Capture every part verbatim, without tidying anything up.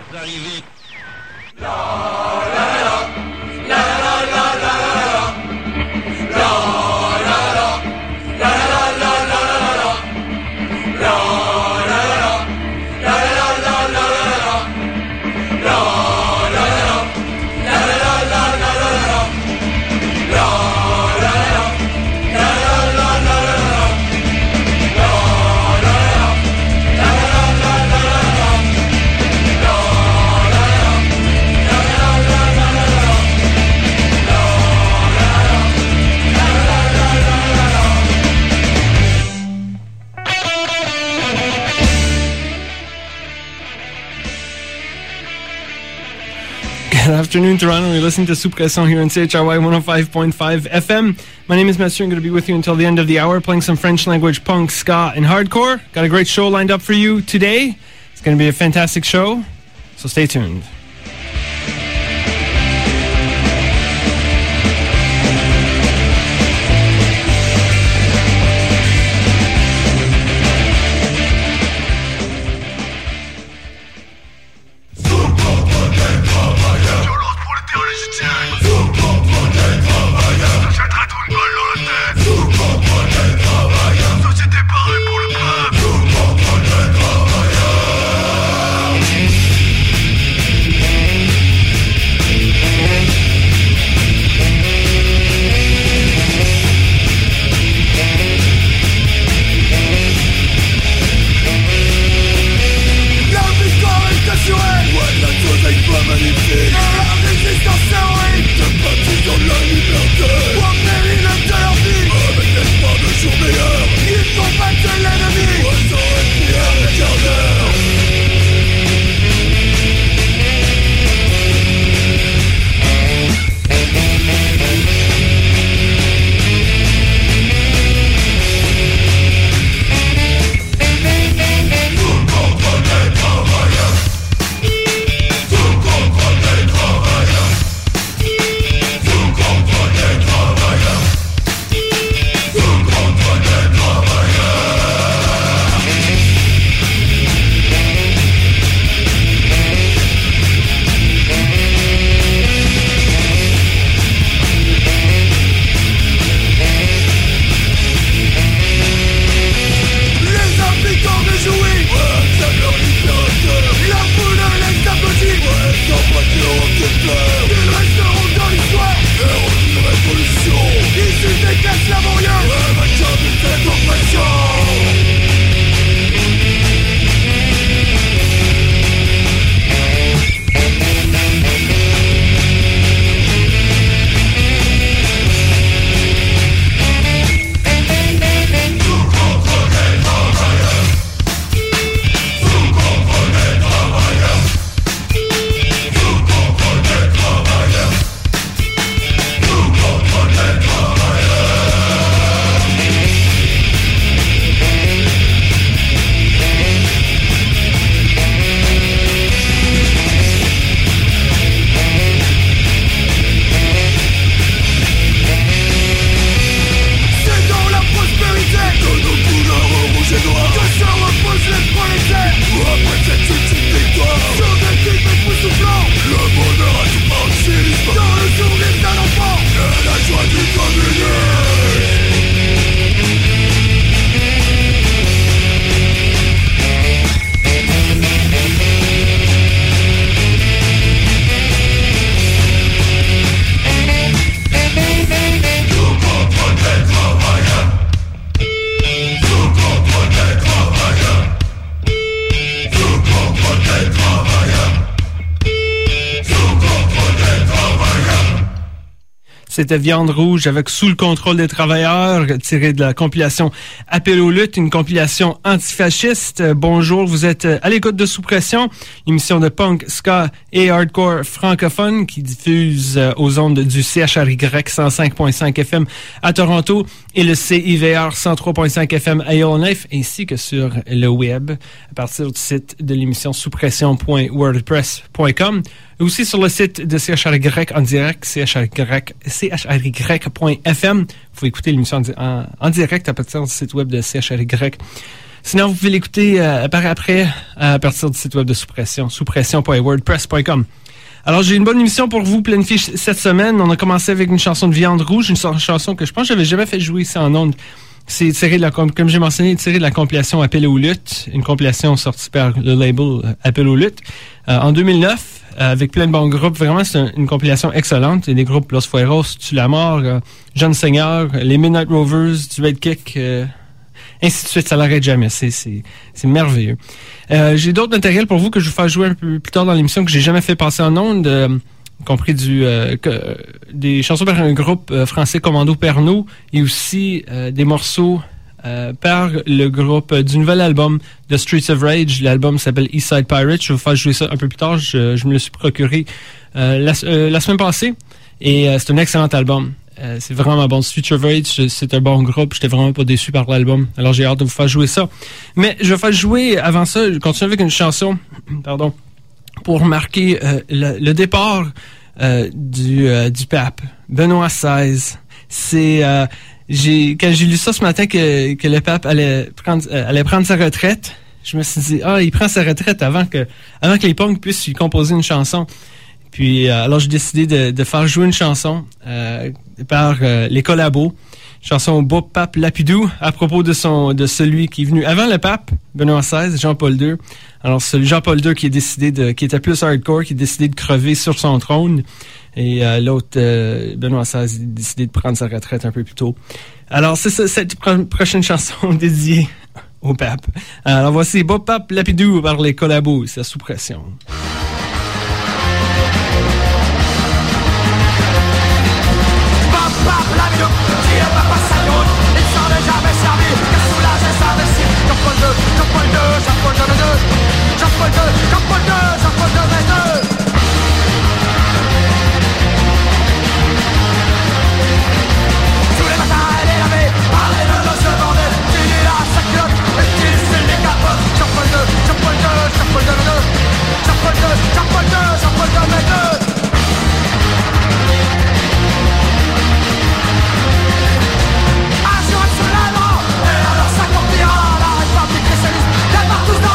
Arrivé. Good afternoon, Toronto. You're listening to Suppression here on C H R Y one oh five point five F M. My name is Mathieu. I'm going to be with you until the end of the hour, playing some French language punk, ska, and hardcore. Got a great show lined up for you today. It's going to be a fantastic show, so stay tuned. C'était Viande Rouge avec Sous le contrôle des travailleurs, tiré de la compilation Appel aux luttes, une compilation antifasciste. Bonjour, vous êtes à l'écoute de Sous Pression, émission de punk, ska et hardcore francophone qui diffuse aux ondes du C H R Y cent cinq point cinq F M à Toronto et le C I V R cent trois point cinq F M à Yellowknife, ainsi que sur le web à partir du site de l'émission souspression point wordpress point com. Aussi sur le site de C H R Y en direct, C H R Y, C H R Y point F M. Vous pouvez écouter l'émission en, en, en direct à partir du site web de C H R Y. Sinon, vous pouvez l'écouter euh, par après à partir du site web de Sous Pression, sous pression point wordpress point com. Alors, j'ai une bonne émission pour vous planifiée cette semaine. On a commencé avec une chanson de Viande Rouge, une chanson que je pense que j'avais jamais fait jouer ici en ondes. C'est tiré de la, comme j'ai mentionné, tiré de la compilation Appel aux luttes, une compilation sortie par le label Appel aux luttes euh, en deux mille neuf, euh, avec plein de bons groupes. Vraiment, c'est un, une compilation excellente. Il y a des groupes Los Fueros, Tu la mort, euh, Jeune Seigneur, les Midnight Rovers, du Red Kick, euh, ainsi de suite. Ça l'arrête jamais. C'est, c'est, c'est merveilleux. Euh, j'ai d'autres matériels pour vous que je vais faire jouer un peu plus tard dans l'émission que j'ai jamais fait passer en ondes. Euh, compris du euh, que, euh, des chansons par un groupe euh, français Commando Pernod et aussi euh, des morceaux euh, par le groupe euh, du nouvel album de Streets of Rage. L'album s'appelle Eastside Pirates. Je vais vous faire jouer ça un peu plus tard. Je, je me le suis procuré euh, la, euh, la semaine passée et euh, c'est un excellent album. Euh, c'est vraiment bon. Streets of Rage, c'est un bon groupe. J'étais vraiment pas déçu par l'album. Alors j'ai hâte de vous faire jouer ça. Mais je vais faire jouer avant ça, je continue avec une chanson, pardon, pour marquer euh, le, le départ euh, du, euh, du pape, Benoît seize. C'est euh, j'ai quand j'ai lu ça ce matin que, que le pape allait prendre euh, allait prendre sa retraite, je me suis dit ah il prend sa retraite avant que avant que les punks puissent lui composer une chanson. Puis euh, alors j'ai décidé de, de faire jouer une chanson euh, par euh, les collabos. Chanson au beau pape Lapidou à propos de son de celui qui est venu avant le pape, Benoît seize, Jean-Paul deux. Alors celui Jean-Paul deux qui est décidé de qui était plus hardcore, qui est décidé de crever sur son trône, et euh, l'autre euh, Benoît seize a décidé de prendre sa retraite un peu plus tôt. Alors c'est ça, cette pro- prochaine chanson dédiée au pape. Alors voici beau pape Lapidou par les collabos, c'est Sous Pression. Jean-Paul deux, Jean-Paul deux, Jean-Paul deux, mais deux. Tous les matins elle est lavée par les noces de bordel. Tu dis là sa culotte et tu sais les capotes. Jean-Paul deux, Jean-Paul deux, Jean-Paul deux, mais deux. Jean-Paul deux, Jean-Paul deux, Jean-Paul deux, mais deux. Un jour elle se lèvera et alors s'accomplira la République socialiste. Les partout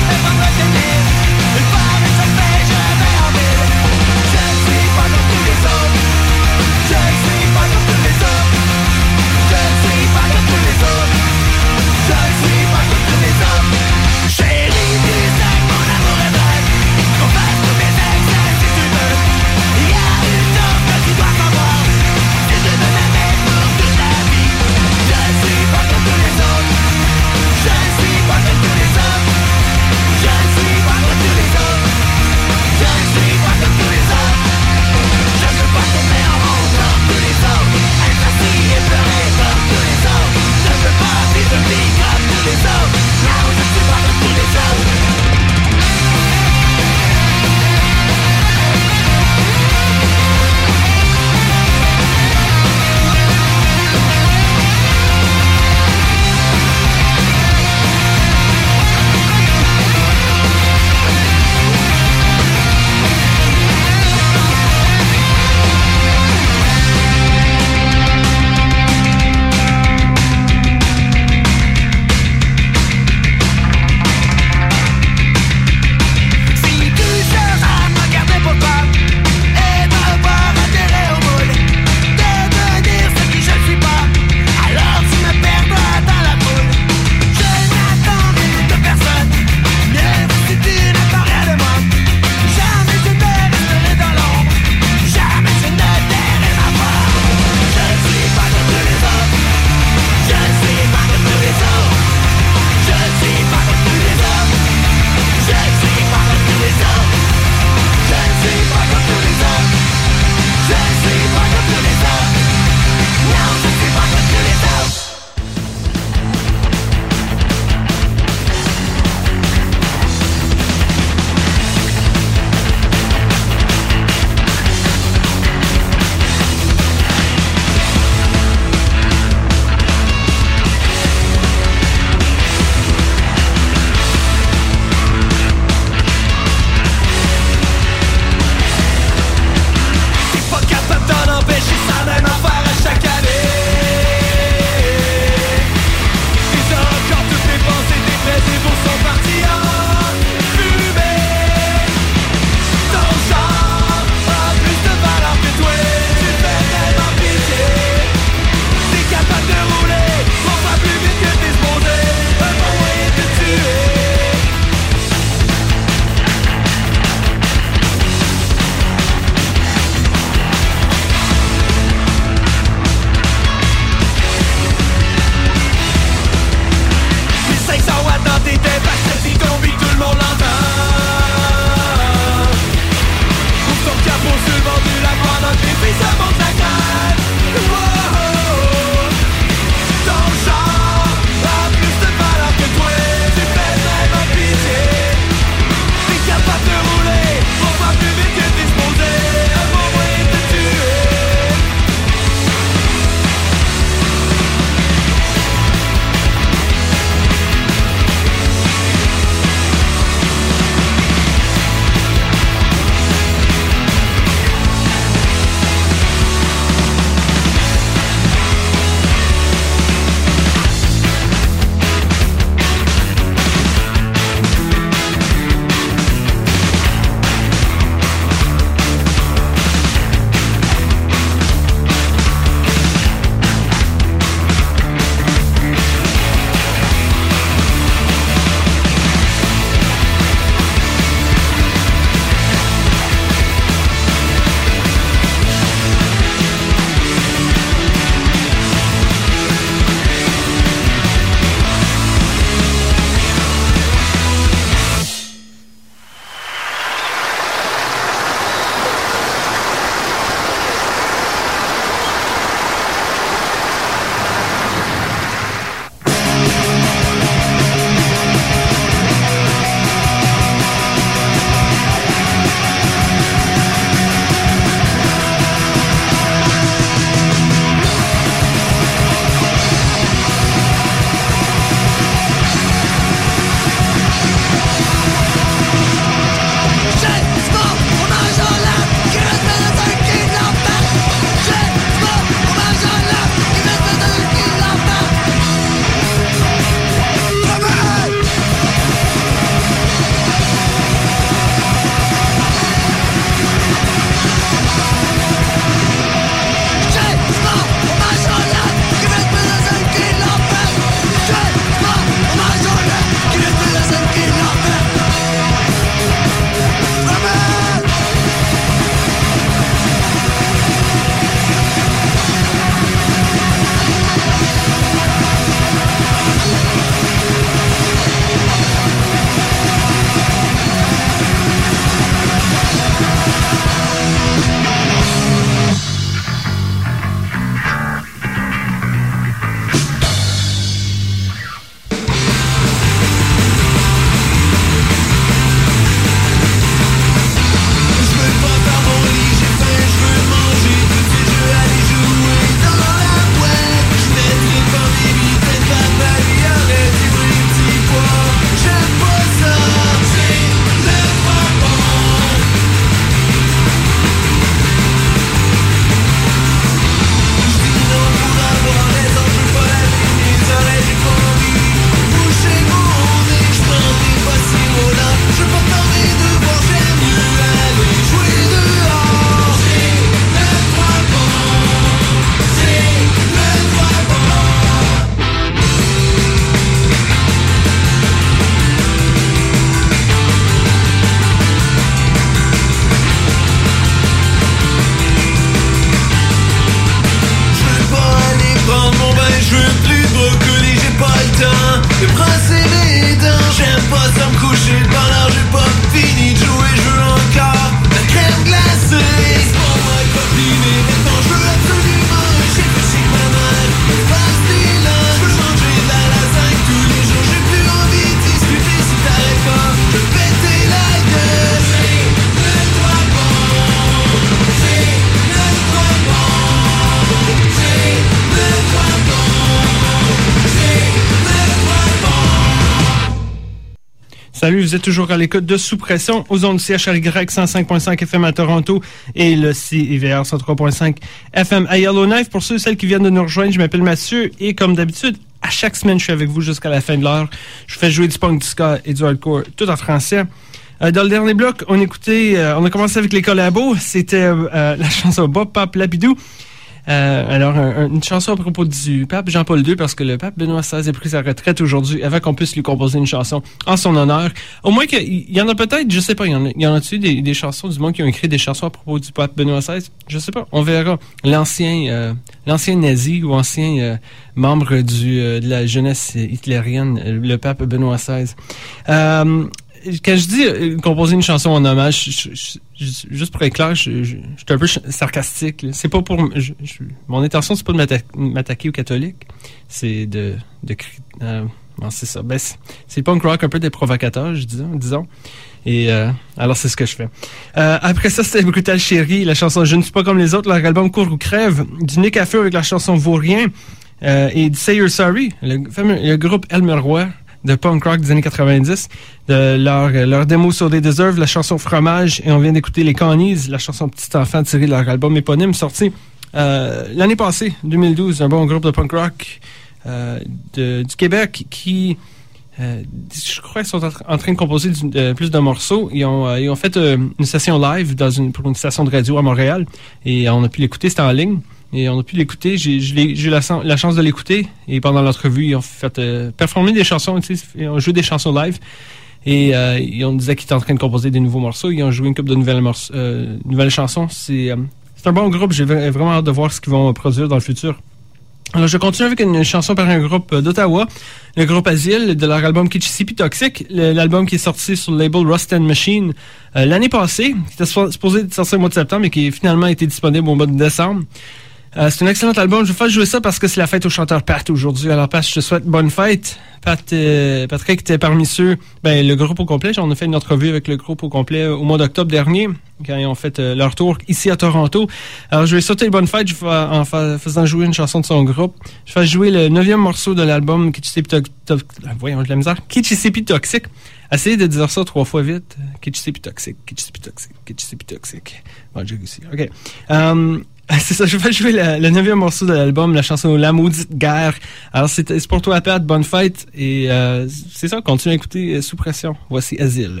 Salut, vous êtes toujours à l'écoute de Sous Pression aux ondes C H R Y cent cinq virgule cinq F M à Toronto et le C I V R cent trois virgule cinq F M à Yellowknife. Pour ceux et celles qui viennent de nous rejoindre, je m'appelle Mathieu et comme d'habitude, à chaque semaine, je suis avec vous jusqu'à la fin de l'heure. Je fais jouer du punk, du ska et du hardcore, tout en français. Euh, dans le dernier bloc, on écoutait, euh, on a commencé avec les collabos. C'était euh, la chanson Bob Pop Lapidou. Euh, alors, un, un, une chanson à propos du pape Jean-Paul deux, parce que le pape Benoît seize a pris sa retraite aujourd'hui, avant qu'on puisse lui composer une chanson en son honneur. Au moins qu'il y, y en a peut-être, je sais pas, il y en a, y en a-tu des, des chansons du monde qui ont écrit des chansons à propos du pape Benoît seize? Je sais pas, on verra. L'ancien, euh, l'ancien nazi ou ancien euh, membre du euh, de la jeunesse hitlérienne, le pape Benoît seize. Euh, Quand je dis euh, composer une chanson en hommage, je, je, je, juste pour être clair, je, je, je suis un peu sarcastique. Là. C'est pas pour je, je, mon intention, c'est pas de m'atta- m'attaquer aux catholiques, c'est de de euh, non, c'est ça. Ben c'est, c'est punk rock un peu des provocateurs, je dis, disons. Et euh, alors c'est ce que je fais. Euh, après ça, c'était Brutal Chérie, la chanson Je ne suis pas comme les autres, leur album Court ou crève, du Nick à feu avec la chanson Vaut rien, euh, et du Say You're Sorry, le fameux le groupe Elmer Roy de punk rock des années quatre-vingt-dix, de leur, leur démo sur They Deserve, la chanson Fromage, et on vient d'écouter les Connies, la chanson Petit Enfant tirée de leur album éponyme, sorti euh, l'année passée, deux mille douze, un bon groupe de punk rock euh, de, du Québec qui, euh, je crois, sont en train de composer du, de, plus de morceaux. Ils ont, euh, ils ont fait euh, une session live dans une, pour une station de radio à Montréal, et on a pu l'écouter, c'était en ligne. Et on a pu l'écouter, j'ai, j'ai, j'ai eu la, la chance de l'écouter, et pendant l'entrevue, ils ont fait euh, performer des chansons, tu sais, ils ont joué des chansons live, et euh, ils ont disait qu'ils étaient en train de composer des nouveaux morceaux, ils ont joué une couple de nouvelles, morceaux, euh, nouvelles chansons. C'est, euh, c'est un bon groupe, j'ai vraiment hâte de voir ce qu'ils vont produire dans le futur. Alors, je continue avec une chanson par un groupe d'Ottawa, le groupe Asile, de leur album Kitschissippi Toxic, le, l'album qui est sorti sur le label Rust and Machine euh, l'année passée, qui était supposé sortir au mois de septembre, mais qui a finalement été disponible au mois de décembre. Euh, c'est un excellent album. Je vais faire jouer ça parce que c'est la fête au chanteur Pat aujourd'hui. Alors Pat, je te souhaite bonne fête. Pat, euh, Patrick était parmi ceux, ben le groupe au complet. On a fait une entrevue avec le groupe au complet au mois d'octobre dernier, quand ils ont fait euh, leur tour ici à Toronto. Alors je vais souhaiter une bonne fête je vais, en fa- faisant jouer une chanson de son groupe. Je vais jouer le neuvième morceau de l'album Kitschissippi to- to- voyons, j'ai la misère. Kitschissippi Toxic. Essayez de dire ça trois fois vite. Kitschissippi Toxic, Kitschissippi Toxic, Kitschissippi Toxic. Bon, j'ai réussi. OK. Um, C'est ça, je vais jouer la, le neuvième morceau de l'album, la chanson La Maudite Guerre. Alors, c'est, c'est pour toi, Pat, bonne fête. Et euh, c'est ça, continue à écouter euh, Sous Pression. Voici Asile.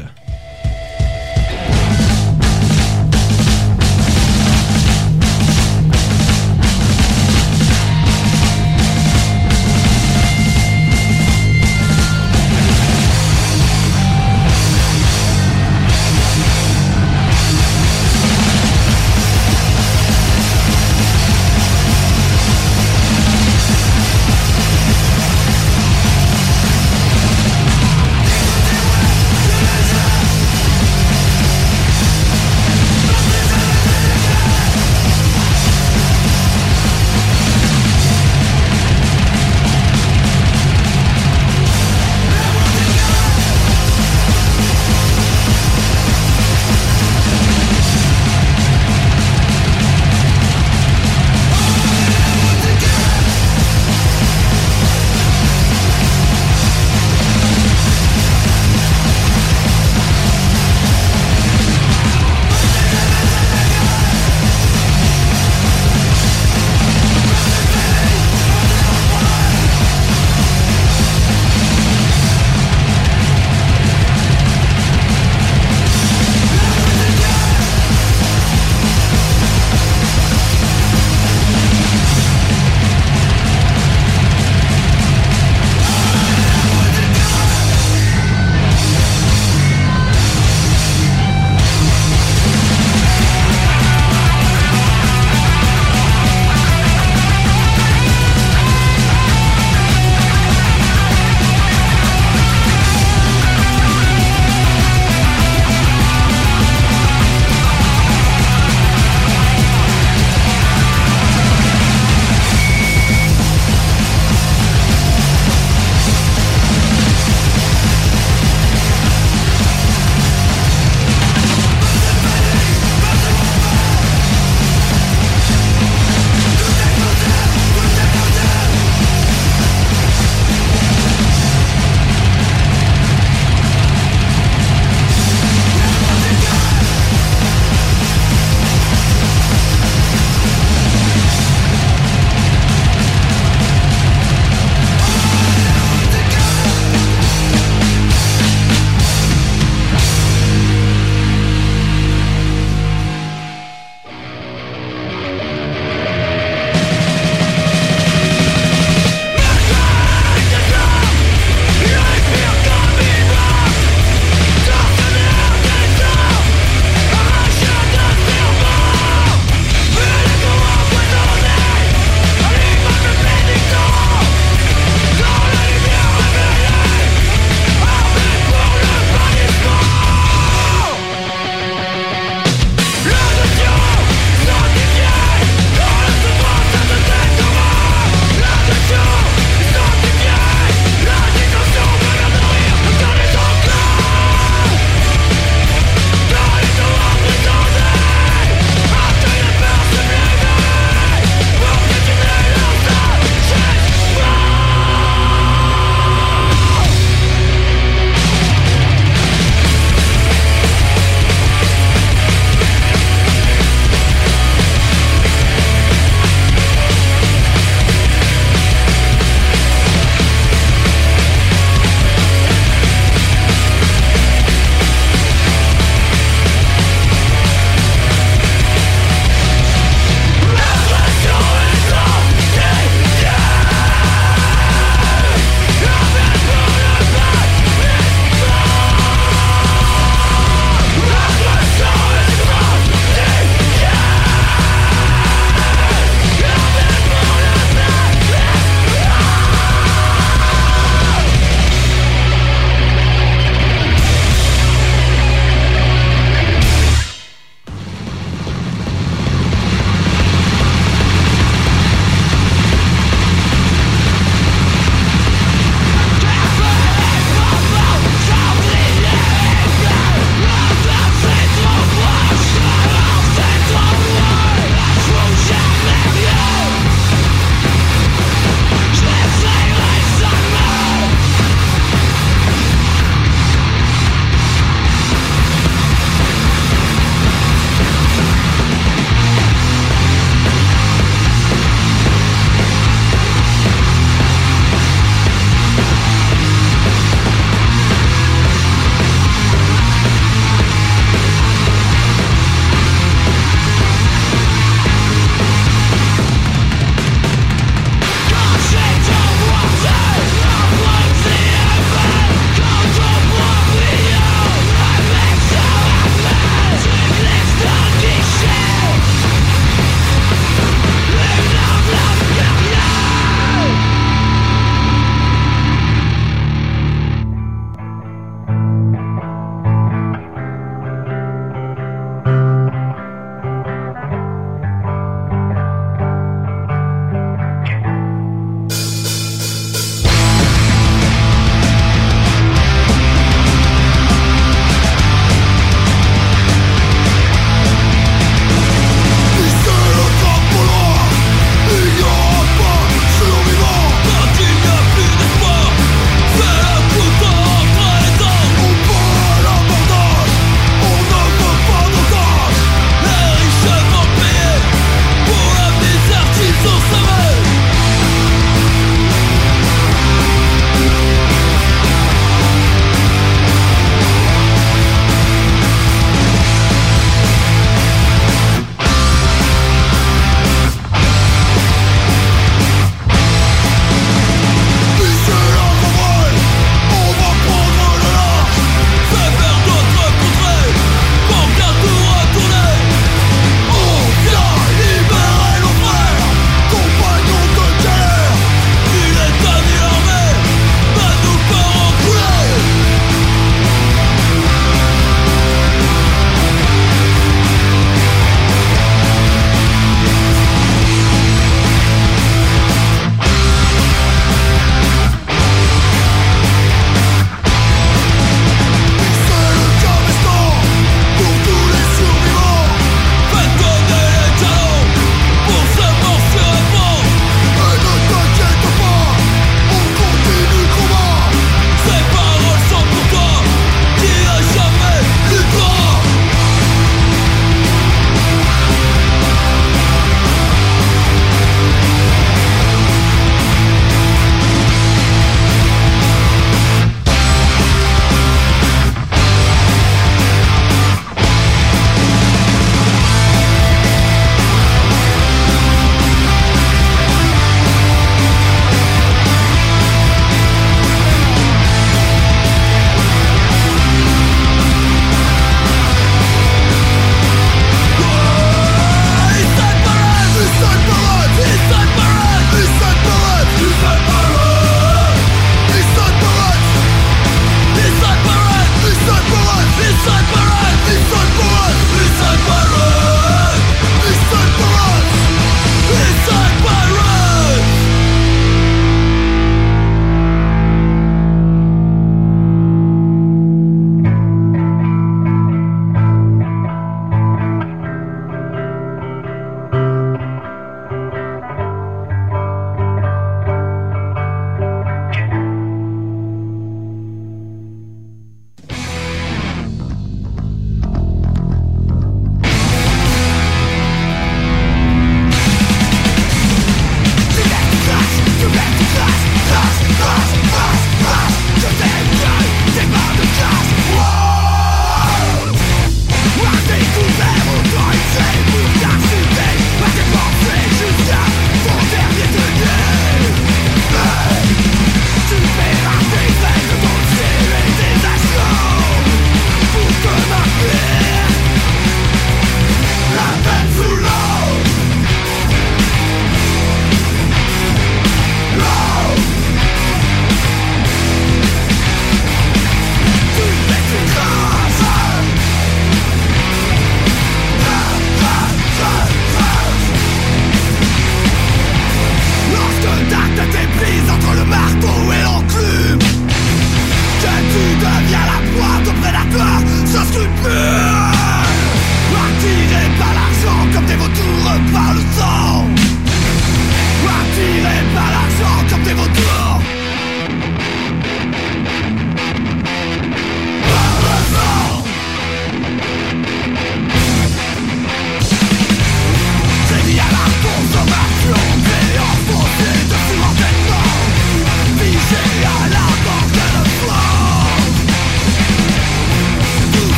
Yes!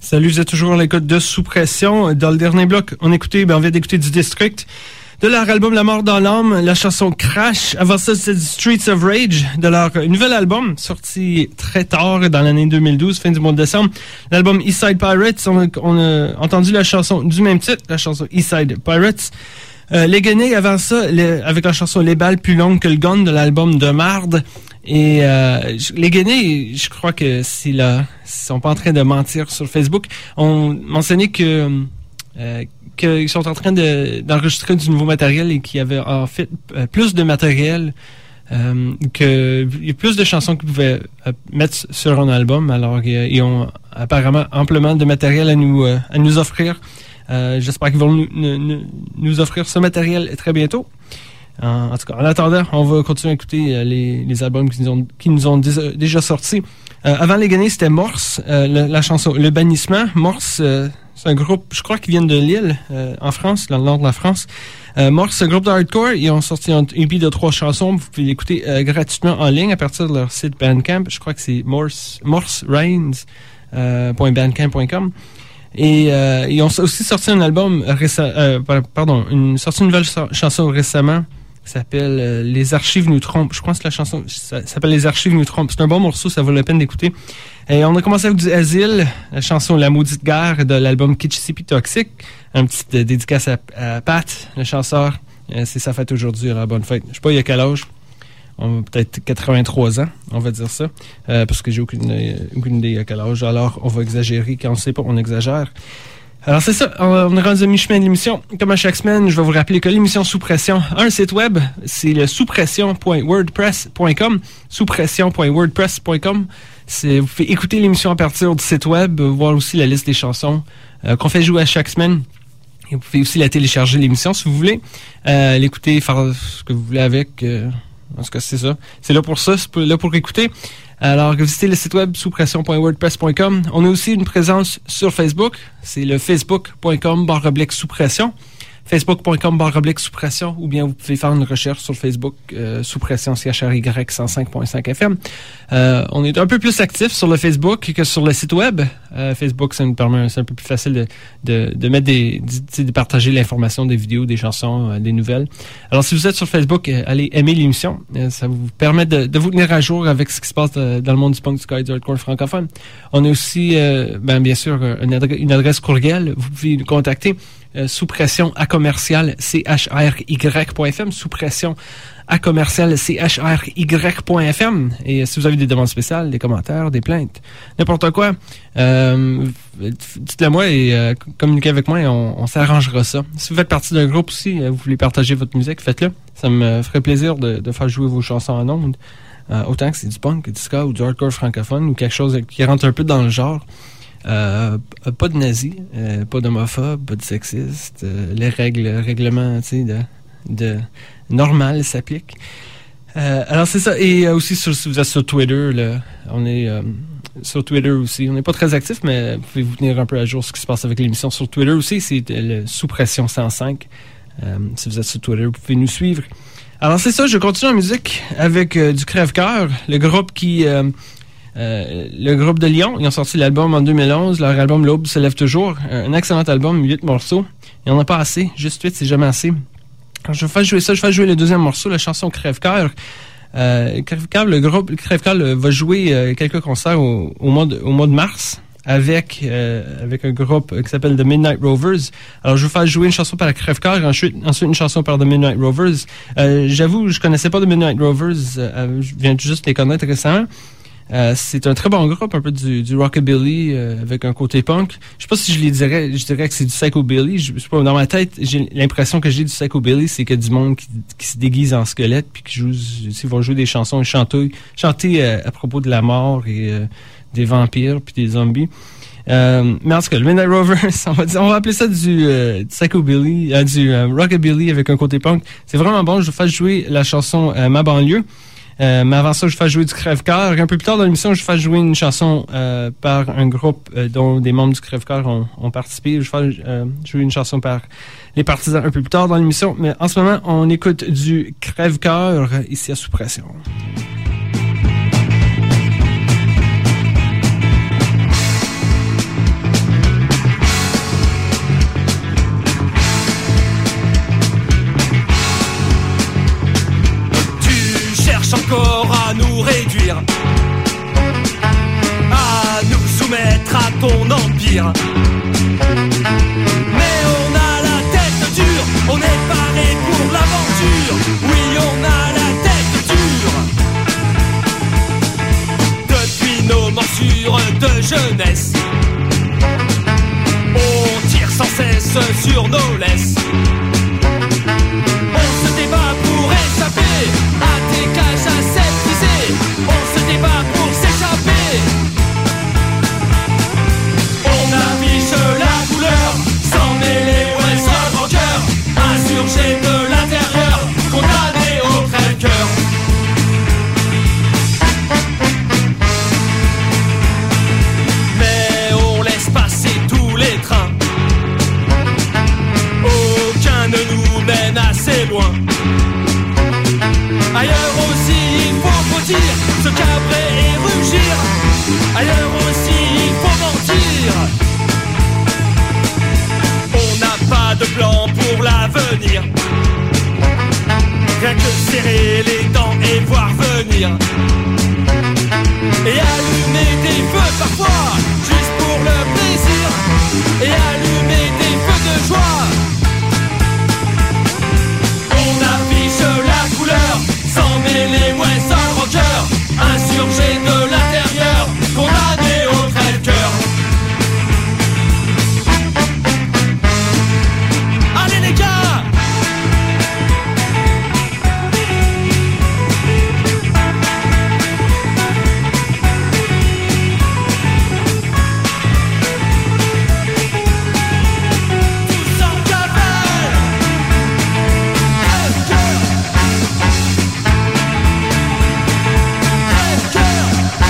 Salut, vous êtes toujours à l'écoute de Sous Pression. Dans le dernier bloc, on écoutait, ben, on vient d'écouter du District. De leur album La Mort dans l'âme, la chanson Crash. Avant ça, c'est Streets of Rage, de leur nouvel album, sorti très tard dans l'année deux mille douze, fin du mois de décembre. L'album Eastside Pirates, on a, on a entendu la chanson du même titre, la chanson Eastside Pirates. Euh, les Guenilles, avant ça, les, avec la chanson Les balles plus longues que le gun de l'album de Marde. Et euh, les Guenilles, je crois que si là, ils sont pas en train de mentir sur Facebook, on mentionnait que... Euh, qu'ils sont en train de, d'enregistrer du nouveau matériel et qu'il y avait en fait euh, plus de matériel, euh, que il y a plus de chansons qu'ils pouvaient euh, mettre sur un album. Alors ils, ils ont apparemment amplement de matériel à nous euh, à nous offrir. Euh, j'espère qu'ils vont nous, nous, nous offrir ce matériel très bientôt. En, en tout cas, en attendant, on va continuer à écouter euh, les, les albums qui nous ont, qui nous ont déjà, déjà sortis. Euh, avant les Guenilles, c'était Morse, euh, la, la chanson Le Bannissement. Morse, euh, c'est un groupe, je crois, qui vient de Lille, euh, en France, dans le nord de la France. Euh, Morse, c'est un groupe de hardcore. Ils ont sorti un E P de trois chansons. Vous pouvez l'écouter euh, gratuitement en ligne à partir de leur site Bandcamp. Je crois que c'est morse, morse rains point bandcamp point com. Et euh, ils ont aussi sorti un album récemment, euh, pardon, une sorti une nouvelle so- chanson récemment. Ça s'appelle euh, Les Archives nous trompent. Je crois que la chanson ça, ça s'appelle Les Archives nous trompent. C'est un bon morceau, ça vaut la peine d'écouter. Et on a commencé avec du Asile, la chanson La Maudite Guerre de l'album Kitschy Toxic. Un petit euh, dédicace à, à Pat, le chanteur. Euh, c'est sa fête aujourd'hui, alors bonne fête. Je sais pas il y a quel âge. On a peut-être quatre-vingt-trois ans, on va dire ça. Euh, parce que j'ai aucune, euh, aucune idée à quel âge. Alors on va exagérer. Quand on sait pas, on exagère. Alors c'est ça, on est rendu à mi-chemin de l'émission. Comme à chaque semaine, je vais vous rappeler que l'émission Sous Pression a un site web, c'est le sous pression point wordpress point com, sous pression point wordpress point com. C'est, vous pouvez écouter l'émission à partir du site web, voir aussi la liste des chansons euh, qu'on fait jouer à chaque semaine. Et vous pouvez aussi la télécharger, l'émission, si vous voulez. Euh, l'écouter, faire ce que vous voulez avec. Euh, en tout cas, c'est ça. C'est là pour ça, c'est pour, là pour écouter. Alors, visitez le site web sous pression point wordpress point com. On a aussi une présence sur Facebook. C'est le facebook point com barre oblique sous pression. facebook point com barre oblique sous pression. Ou bien vous pouvez faire une recherche sur Facebook euh, sous pression C H R Y cent cinq point cinq F M. Euh, on est un peu plus actif sur le Facebook que sur le site web. Euh, Facebook, ça nous permet, c'est un peu plus facile de, de, de mettre des, de, de partager l'information des vidéos, des chansons, euh, des nouvelles. Alors, si vous êtes sur Facebook, euh, allez aimer l'émission. Euh, ça vous permet de, de vous tenir à jour avec ce qui se passe de, dans le monde du punk, du ska et du hardcore francophone. On a aussi, euh, ben, bien sûr, une adresse, une adresse courriel. Vous pouvez nous contacter euh, sous pression à commercial C H R Y point F M, sous pression à commercial C H R Y point F M. Et si vous avez des demandes spéciales, des commentaires, des plaintes, n'importe quoi, euh, dites-le moi et euh, communiquez avec moi et on, on s'arrangera ça. Si vous faites partie d'un groupe aussi, euh, vous voulez partager votre musique, faites-le. Ça me ferait plaisir de, de faire jouer vos chansons en ondes. Euh, autant que c'est du punk, du ska ou du hardcore francophone ou quelque chose qui rentre un peu dans le genre. Euh, pas de nazis, euh, pas d'homophobes, pas de sexistes. Euh, les règles, règlements, tu sais, de... de normal s'applique. Euh, alors c'est ça. Et euh, aussi sur, si vous êtes sur Twitter, là, on est euh, sur Twitter aussi. On n'est pas très actif, mais vous pouvez vous tenir un peu à jour ce qui se passe avec l'émission sur Twitter aussi. C'est le Sous Pression cent cinq. Euh, si vous êtes sur Twitter, vous pouvez nous suivre. Alors c'est ça, je continue en musique avec euh, du Crève-Cœur, le groupe qui euh, euh, le groupe de Lyon. Ils ont sorti l'album en deux mille onze. Leur album L'Aube se lève toujours. Un excellent album, huit morceaux. Il n'y en a pas assez. Juste huit, c'est jamais assez. Quand je vais faire jouer ça, je vais faire jouer le deuxième morceau, la chanson Crève-Cœur. Euh, Crève-Cœur, le groupe Crève-Cœur va jouer euh, quelques concerts au, au, mois de, au mois de mars avec euh, avec un groupe qui s'appelle The Midnight Rovers. Alors, je vais faire jouer une chanson par la Crève-Cœur, ensuite, ensuite une chanson par The Midnight Rovers. Euh, j'avoue, je connaissais pas The Midnight Rovers, euh, je viens juste les connaître récemment. Euh, c'est un très bon groupe, un peu du, du rockabilly euh, avec un côté punk. Je sais pas si je les dirais, je dirais que c'est du psychobilly. Je, je sais pas, dans ma tête, j'ai l'impression que j'ai du psychobilly, c'est que du monde qui, qui se déguise en squelette puis qui joue, ils vont jouer des chansons, chanter, chanter euh, à propos de la mort et euh, des vampires puis des zombies. Euh, mais en tout cas, le Midnight Rovers, on va dire, on va appeler ça du, euh, du psychobilly, euh, du euh, rockabilly avec un côté punk. C'est vraiment bon. Je vais faire jouer la chanson euh, Ma banlieue. Euh, mais avant ça, je fais jouer du Crève-Cœur. Un peu plus tard dans l'émission, je fais jouer une chanson euh, par un groupe euh, dont des membres du Crève-Cœur ont, ont participé. Je fais euh, jouer une chanson par les partisans un peu plus tard dans l'émission. Mais en ce moment, on écoute du Crève-Cœur ici à Sous Pression. à nous réduire, à nous soumettre à ton empire. Mais on a la tête dure, on est paré pour l'aventure. Oui, on a la tête dure. Depuis nos morsures de jeunesse, on tire sans cesse sur nos laisses. On se débat pour échapper à des cages aseptisées. On se débat pour s'échapper. On affiche la couleur sans mêler ouais seul rancœur. Insurgé de l'intérieur, condamné au crève-cœur. Mais on laisse passer tous les trains. Aucun ne nous mène assez loin. Ailleurs aussi il faut mentir, se cabrer et rugir. Ailleurs aussi il faut mentir. On n'a pas de plan pour l'avenir. Rien que serrer les dents et voir venir. Et allumer des feux parfois, juste pour le plaisir. Et allumer des feux de joie. On affiche la couleur sans mêler ouais seul rocker. Insurgé de l'intérieur, condamné au crève-cœur. Allez les gars! Tous en cavale! Crève-cœur! Crève-cœur!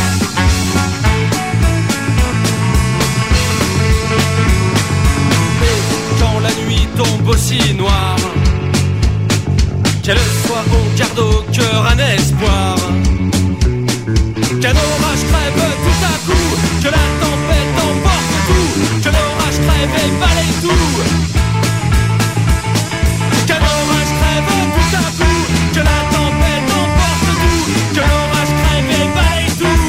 Et quand la nuit tombe aussi noire, qu'elle soit on garde au cœur un espoir. Qu'un orage crève tout à coup, que la tempête emporte tout, que l'orage crève et balaye tout. Qu'un orage crève tout à coup, que la tempête emporte tout, que l'orage crève et balaye tout.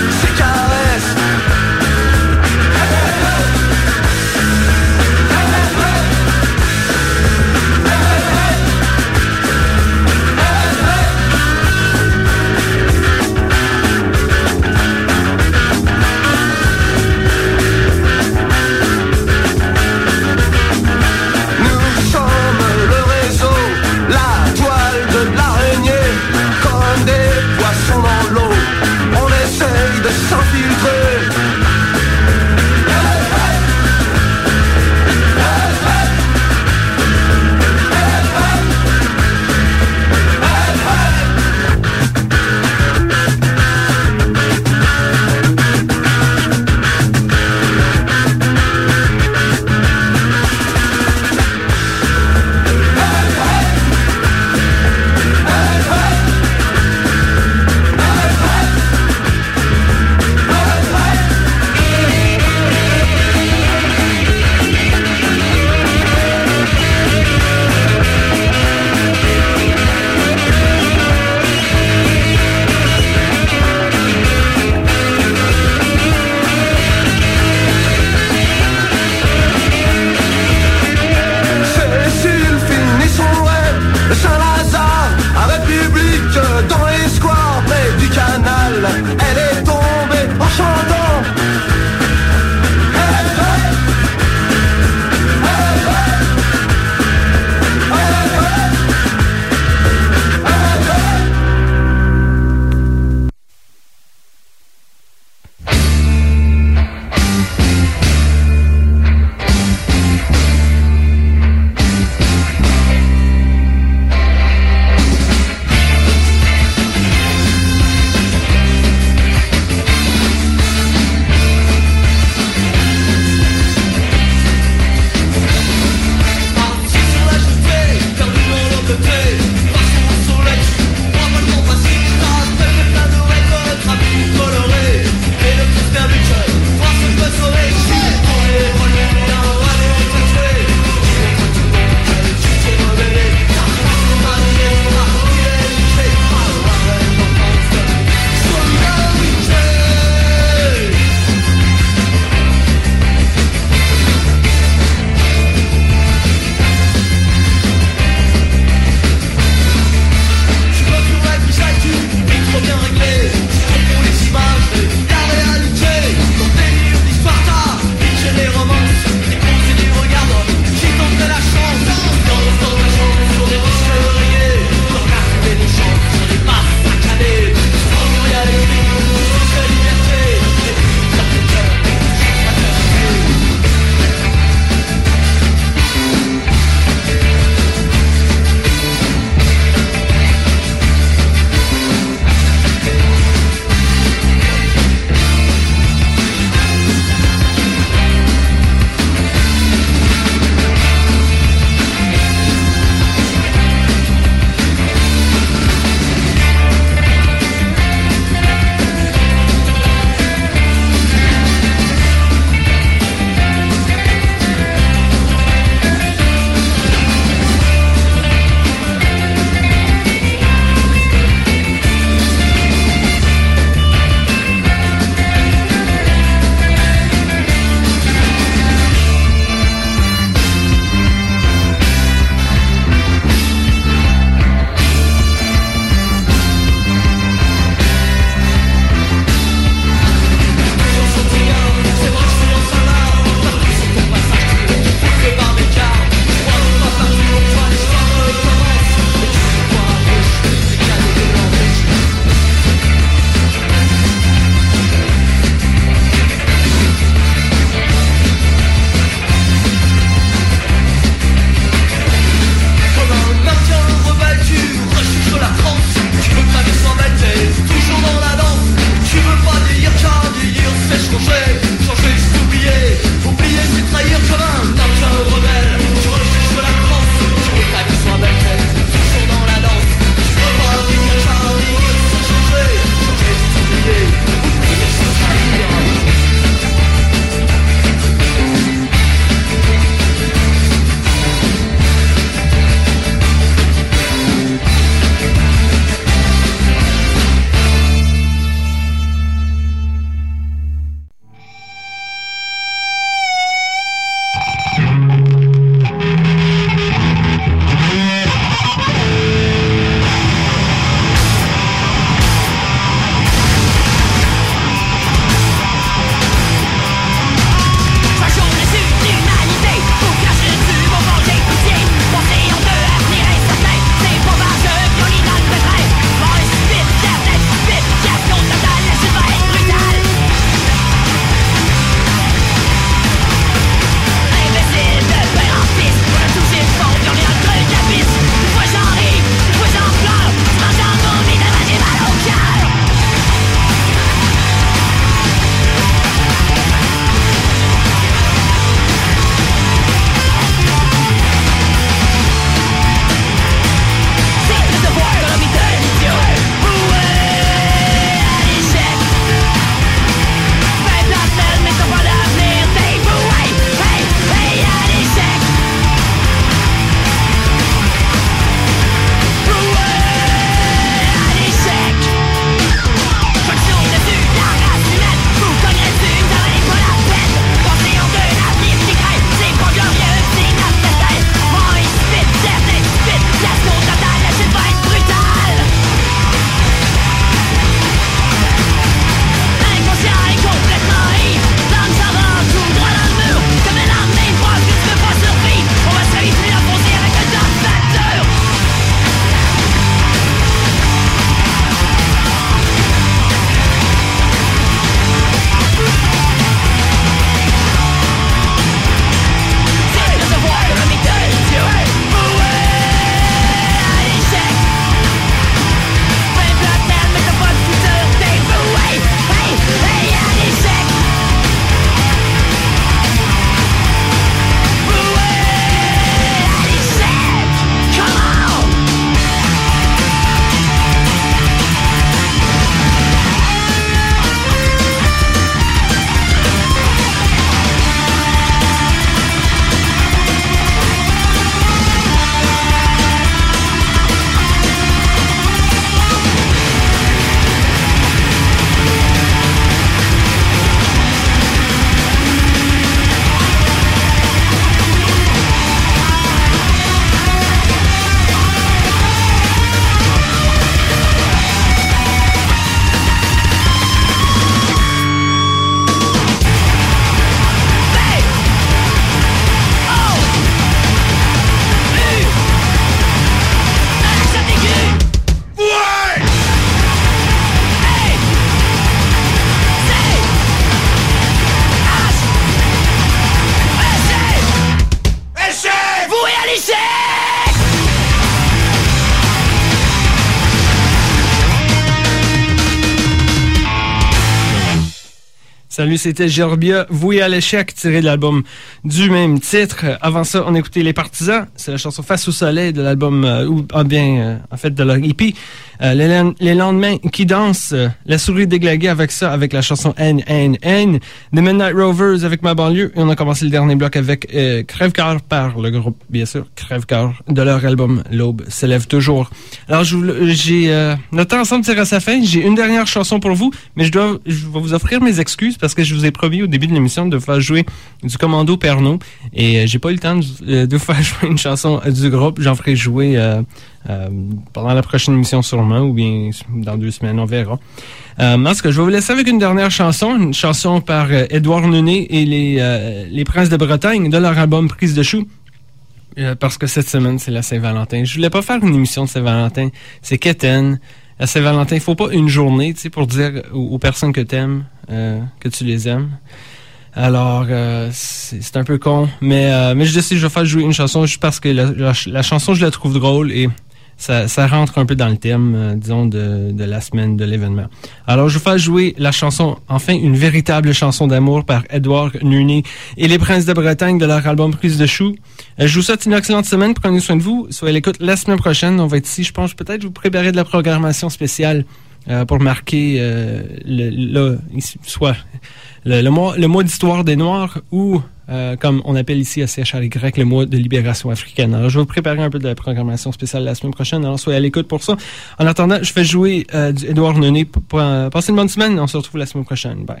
Salut, c'était Gerbia, Voué à l'échec, tiré de l'album du même titre. Avant ça, on écoutait Les Partisans, c'est la chanson Face au soleil de l'album, euh, ou ah bien, euh, en fait, de leur E P. Euh, les, les lendemains qui dansent, euh, La souris déglaguée avec ça, avec la chanson N, N, N. The Midnight Rovers avec Ma banlieue. Et on a commencé le dernier bloc avec euh, Crève-Cœur par le groupe, bien sûr, Crève-Cœur, de leur album L'Aube s'élève toujours. Alors, je vous, j'ai, euh, notre temps ensemble tire à sa fin. J'ai une dernière chanson pour vous, mais je dois, je vais vous offrir mes excuses parce que je vous ai promis au début de l'émission de vous faire jouer du Commando Pernod et euh, j'ai pas eu le temps de, euh, de vous faire jouer une chanson euh, du groupe. J'en ferai jouer euh, euh, pendant la prochaine émission sûrement ou bien dans deux semaines, on verra. Euh, en tout cas, je vais vous laisser avec une dernière chanson, une chanson par euh, Édouard Nunez et les, euh, les Princes de Bretagne de leur album Prise de Choux. Euh, parce que cette semaine, c'est la Saint-Valentin. Je voulais pas faire une émission de Saint-Valentin. C'est quétaine. La Saint-Valentin, il faut pas une journée, tu sais, pour dire aux, aux personnes que t'aimes euh, que tu les aimes. Alors, euh, c'est, c'est un peu con, mais euh, mais je décide je vais faire jouer une chanson juste parce que la, la, la chanson, je la trouve drôle et ça, ça rentre un peu dans le thème, euh, disons, de, de la semaine, de l'événement. Alors, je vais faire jouer la chanson, enfin, une véritable chanson d'amour par Édouard Nunez et les Princes de Bretagne de leur album Prise de Choux. Euh, je vous souhaite une excellente semaine, prenez soin de vous, soyez à l'écoute la semaine prochaine, on va être ici, je pense, peut-être vous préparer de la programmation spéciale euh, pour marquer euh, le, le, ici, soit le, le mois, le mois d'histoire des Noirs ou Euh, comme on appelle ici à C H R Y, le mois de libération africaine. Alors, je vais vous préparer un peu de la programmation spéciale la semaine prochaine. Alors, soyez à l'écoute pour ça. En attendant, je fais jouer euh, du Édouard Nunez. Pour, pour, euh, passez une bonne semaine. On se retrouve la semaine prochaine. Bye.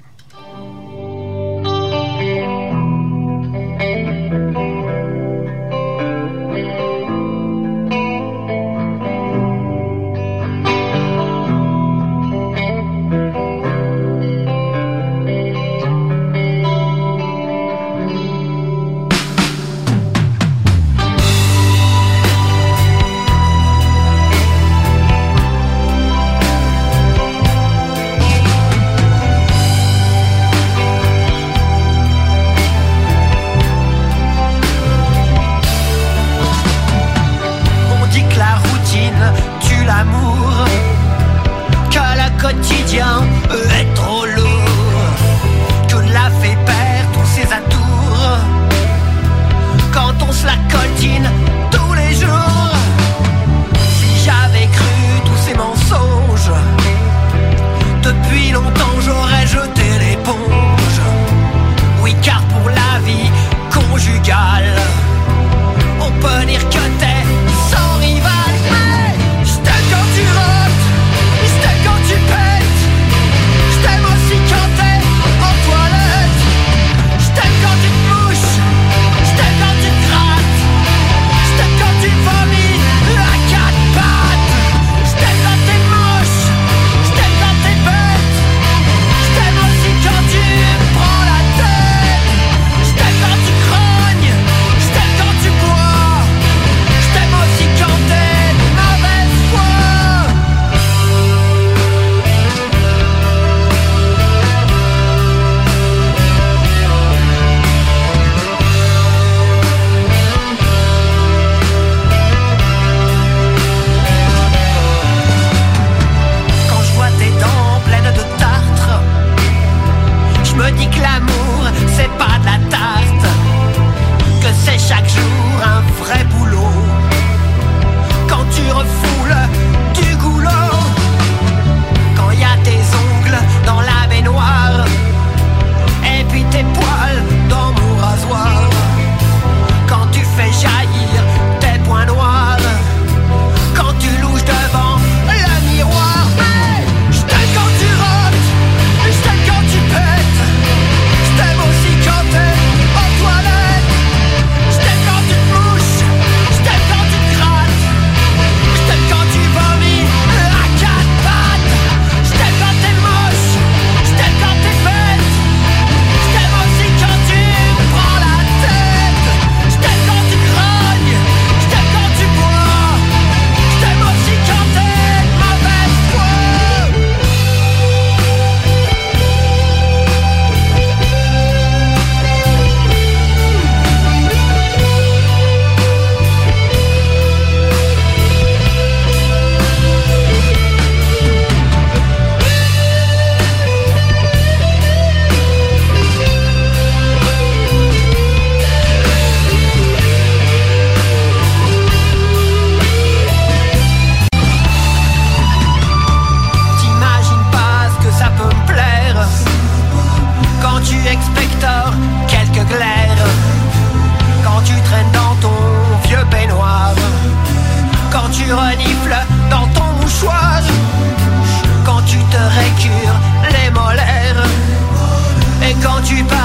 tu parles